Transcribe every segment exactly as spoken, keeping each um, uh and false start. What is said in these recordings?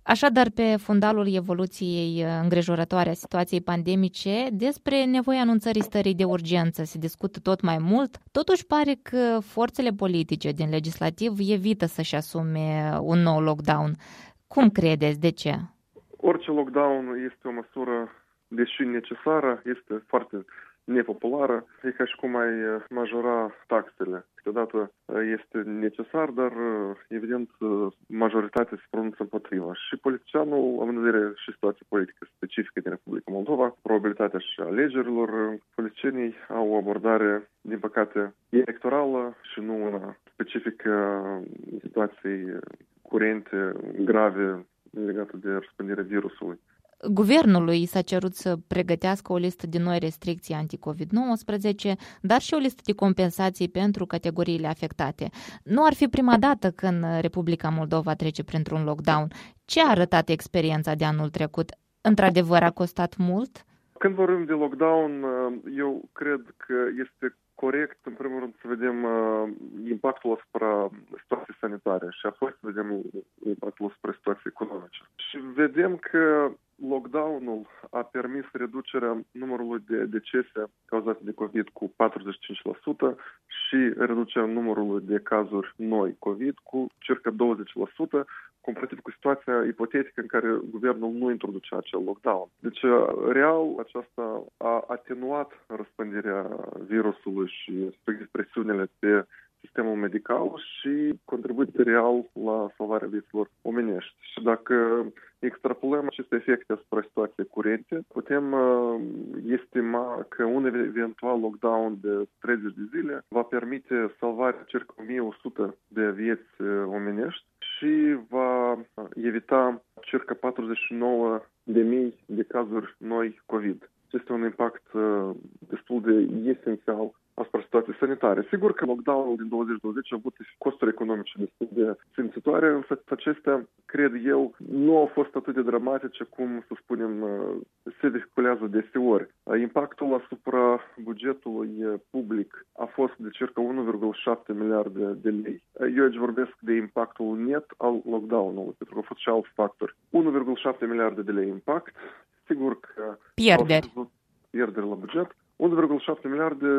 Așadar, pe fundalul evoluției îngrijorătoare a situației pandemice, despre nevoia anunțării stării de urgență se discută tot mai mult. Totuși pare că forțele politice din legislativ evită să-și asume un nou lockdown. Cum credeți? De ce? Orice lockdown este o măsură, deși necesară, este foarte nepopulară. E ca și cum ai majora taxele. Câteodată este necesar, dar evident majoritatea se pronunță împotriva. Și politicianul, având în vedere și situația politică specifică din Republica Moldova, probabilitatea și alegerilor, politicienii au o abordare, din păcate, electorală și nu una specifică situației curente, grave, legată de răspândirea virusului. Guvernului s-a cerut să pregătească o listă de noi restricții anti-covid nouăsprezece, dar și o listă de compensații pentru categoriile afectate. Nu ar fi prima dată când Republica Moldova trece printr-un lockdown. Ce a arătat experiența de anul trecut? Într-adevăr a costat mult? Când vorbim de lockdown, eu cred că este corect, în primul rând, să vedem uh, impactul asupra situației sanitare și apoi să vedem impactul asupra situației economice. Și vedem că lockdown-ul a permis reducerea numărului de decese cauzate de COVID cu patruzeci și cinci la sută și reducerea numărului de cazuri noi COVID cu circa douăzeci la sută, comparativ cu situația ipotetică în care guvernul nu introducea acel lockdown. Deci, real, aceasta a atenuat răspândirea virusului și presiunile pe sistemul medical și contribuie real la salvarea vieților omenești. Și dacă extrapolăm aceste efecte asupra situației curente, putem uh, estima că un eventual lockdown de treizeci de zile va permite salvarea circa o mie o sută de vieți omenești și va evita circa patruzeci și nouă de mii de cazuri noi COVID. Este un impact uh, destul de esențial asupra situației sanitare. Sigur că lockdown-ul din douăzeci douăzeci a avut costuri economice destul de simțitoare, însă acestea, cred eu, nu au fost atât de dramatice cum, să spunem, se vehiculează deseori. Impactul asupra bugetului public a fost de circa unu virgulă șapte miliarde de lei. Eu aici vorbesc de impactul net al lockdown-ului, pentru că au fost și alți factori. unu virgulă șapte miliarde de lei impact. Sigur că pierderi. Pierderi la buget. unu virgulă șapte miliarde,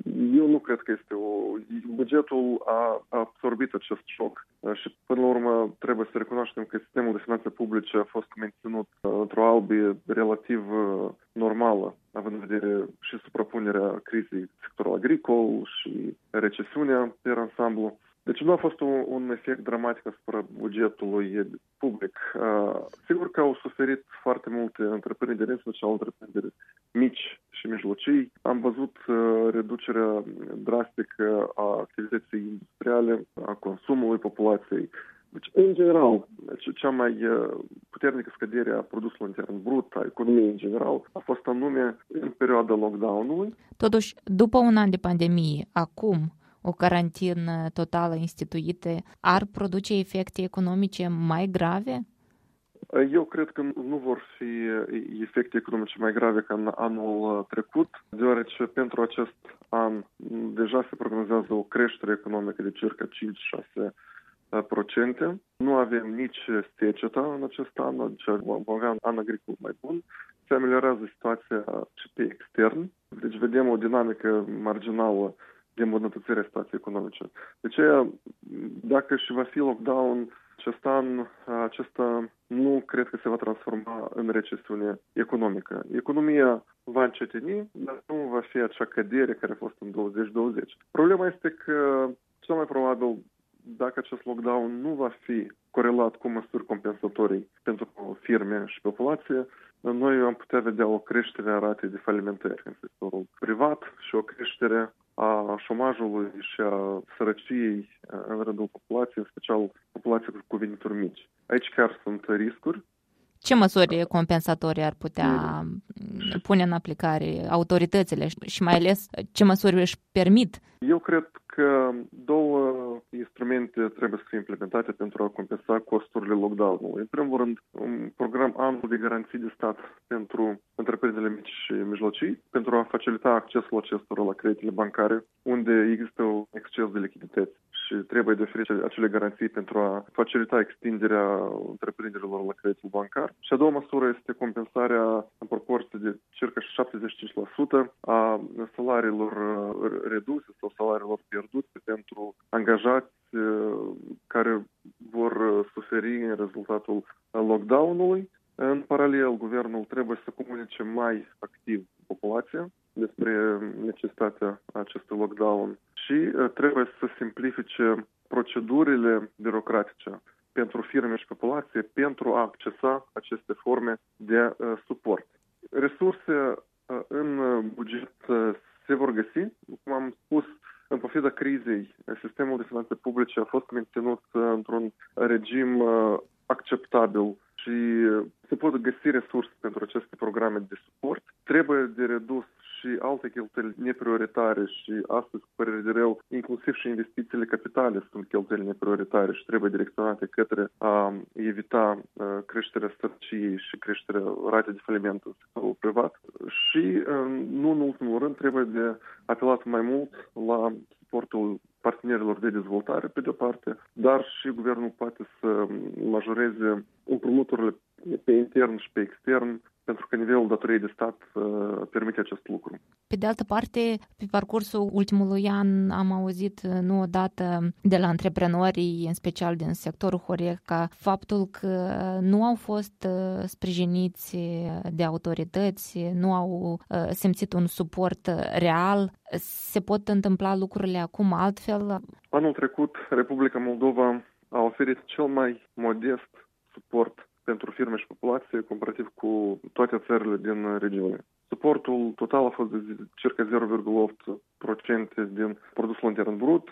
eu nu cred că este o... Bugetul a absorbit acest șoc și, până la urmă, trebuie să recunoaștem că sistemul de finanțe publice a fost menținut într-o albie relativ normală, având în vedere și suprapunerea crizei sectorului agricol și recesiunea per ansamblu. Deci nu a fost un, un efect dramatic asupra bugetului public. Uh, sigur că au suferit foarte multe întreprinderi, în special întreprinderi mici și mijlocii. Am văzut uh, reducerea drastică a activității industriale, a consumului populației. Deci, în general, cea mai puternică scădere a produsului intern brut, a economiei în general, a fost anume în perioada lockdown-ului. Totuși, după un an de pandemie, acum, o carantină totală instituită ar produce efecte economice mai grave? Eu cred că nu vor fi efecte economice mai grave ca în anul trecut, deoarece pentru acest an deja se prognozează o creștere economică de circa cinci șase procente. Nu avem nici secetă în acest an, deci vom avea un an agricol mai bun. Se ameliorează situația și pe extern, deci vedem o dinamică marginală de îmbunătățirea situației economice. De aceea, dacă și va fi lockdown acest an, acesta nu cred că se va transforma în recesiune economică. Economia va încetini, dar nu va fi acea cădere care a fost în douăzeci douăzeci. Problema este că, cel mai probabil, dacă acest lockdown nu va fi corelat cu măsuri compensatorii pentru firme și populație, noi am putea vedea o creștere a ratei de falimentări în sectorul privat și o creștere a șomajului și a sărăciei în rândul populației, în special populației cu venituri mici. Aici chiar sunt riscuri. Ce măsuri compensatorii ar putea pune în aplicare autoritățile și mai ales ce măsuri își permit? Eu cred că două instrumente trebuie să fie implementate pentru a compensa costurile lockdown-ului. În primul rând, un program anual de garanții de stat pentru întreprinderile mici și mijlocii, pentru a facilita accesul acestora la creditele bancare, unde există un exces de lichidități și trebuie de oferit acele garanții pentru a facilita extinderea întreprinderilor la creditul bancar. Și a doua măsură este compensarea în proporție de circa șaptezeci și cinci la sută a salariilor reduse sau salariilor pierdute pentru angajați care vor suferi în rezultatul lockdown-ului. În paralel, guvernul trebuie să comunice mai activ populația despre necesitatea acestui lockdown și trebuie să simplifice procedurile birocratice pentru firme și populație pentru a accesa aceste forme de uh, suport. Resurse uh, în buget uh, se vor găsi. Cum am spus, în pofida crizei, sistemul de finanțe publice a fost menținut uh, într-un regim uh, acceptabil și se pot găsi resurse pentru aceste programe de suport. Trebuie de redus și alte cheltuieli neprioritare și astăzi, cu părere de rău, inclusiv și investițiile capitale sunt cheltuieli neprioritare și trebuie direcționate către a evita creșterea sărăciei și creșterea ratei de faliment în sectorul privat. Și, nu în ultimul rând, trebuie de apelat mai mult la suportul partenerilor de dezvoltare, pe de-o parte, dar și guvernul poate să majoreze împrumuturile pe intern și pe extern, pentru că nivelul datoriei de stat uh, permite acest lucru. Pe de altă parte, pe parcursul ultimului an am auzit nu odată de la antreprenorii, în special din sectorul Horeca, faptul că nu au fost sprijiniți de autorități, nu au simțit un suport real. Se pot întâmpla lucrurile acum altfel? Anul trecut, Republica Moldova a oferit cel mai modest suport pentru firme și populație, comparativ cu toate țările din regiune. Suportul total a fost de circa zero virgulă opt la sută din produsul intern brut.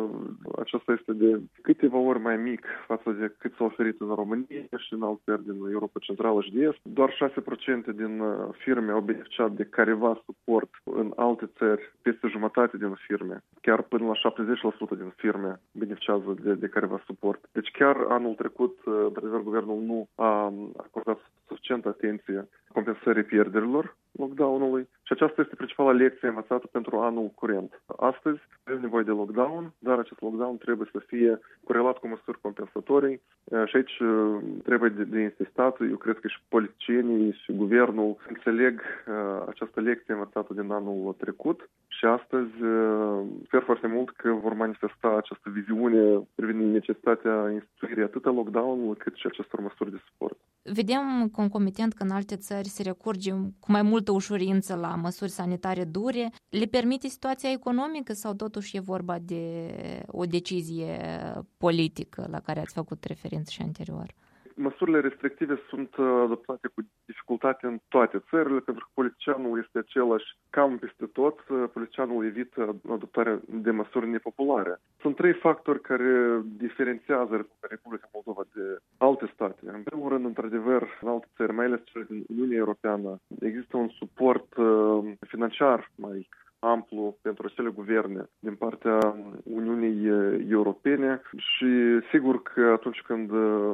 Acesta este de câteva ori mai mic față de cât s-a oferit în România și în alte țări din Europa Centrală și de Est. Doar șase la sută din firme au beneficiat de careva suport. În alte țări, peste jumătate din firme, chiar până la șaptezeci la sută din firme beneficiază de, de careva suport. Deci chiar anul trecut, într-adevăr, guvernul nu a acordat suficientă atenție compensării pierderilor lockdown-ului și aceasta este principala lecție învățată pentru anul curent. Astăzi avem nevoie de lockdown, dar acest lockdown trebuie să fie corelat cu măsuri compensatorii și aici trebuie de, de insistat. Eu cred că și politicienii și guvernul înțeleg această lecție învățată din anul trecut și astăzi sper foarte mult că vor manifesta această viziune privind necesitatea instituirii atât a lockdown-ului cât și acestor măsuri de suport. Vedem concomitent că în alte țări se recurge cu mai multă ușurință la măsuri sanitare dure. Le permite situația economică sau totuși e vorba de o decizie politică la care ați făcut referință și anterior? Măsurile restrictive sunt adoptate cu dificultate în toate țările, pentru că politicianul este același cam peste tot. Politicianul evită adoptarea de măsuri nepopulare. Sunt trei factori care diferențiază Republica Moldova de alte state. În primul rând, într-adevăr, în alte țări, mai ales cele din Uniunea Europeană, există un suport financiar mai amplu pentru acele guverne din partea Uniunii Europene și sigur că atunci când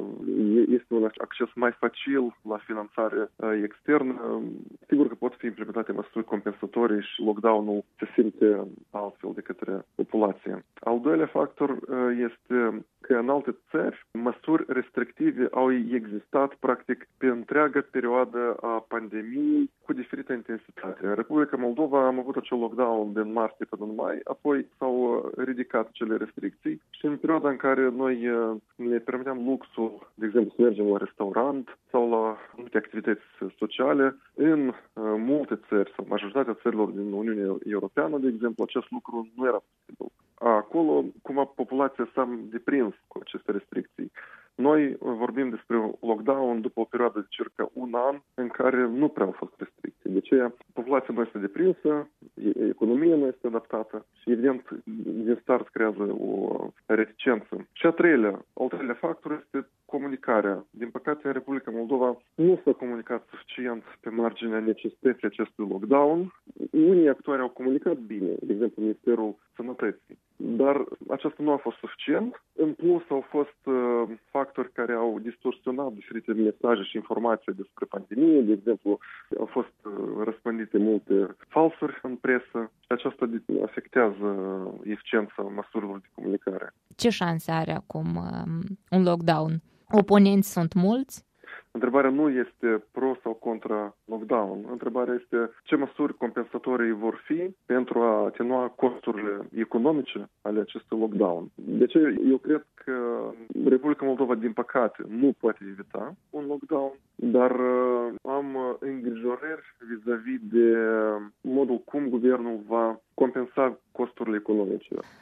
este un acces mai facil la finanțare externă, sigur că pot fi implementate măsuri compensatorii și lockdown-ul se simte altfel de către populație. Al doilea factor este că în alte țări măsuri restrictive au existat practic pe întreaga perioadă a pandemiei cu diferită intensitate. În Republica Moldova am avut acel lockdown din martie până în mai, apoi s-au ridicat cele restricții și în perioada în care noi ne permiteam luxul, de exemplu, să mergem la restaurant sau la multe activități sociale, în multe țări sau majoritatea țărilor din Uniunea Europeană, de exemplu, acest lucru nu era posibil. Acolo, cumva, populația s-a deprins cu aceste restricții. Noi vorbim despre lockdown după o perioadă de circa un an în care nu prea au fost restricții. De aceea, populația nu este deprinsă, economia nu este adaptată și, evident, din start creează o reticență. Și a treilea, al treilea factor este comunicarea. Din păcate, în Republica Moldova nu s-a comunicat suficient pe marginea necesității acestui lockdown. Unii actori au comunicat bine, de exemplu Ministerul Sănătății, dar aceasta nu a fost suficient. În plus, au fost uh, factori care au distorsionat diferite mesaje și informații despre pandemie. De exemplu, au fost uh, răspândite multe falsuri în presă și aceasta afectează eficiența măsurilor de comunicare. Ce șanse are acum um, un lockdown? Oponenți sunt mulți? Întrebarea nu este pro sau contra lockdown. Întrebarea este ce măsuri compensatorii vor fi pentru a atenua costurile economice ale acestui lockdown. De ce? Eu cred că Republica Moldova, din păcate, nu poate evita un lockdown, dar uh, am îngrijorări vis-a-vis de modul cum guvernul va compensa costurile economice.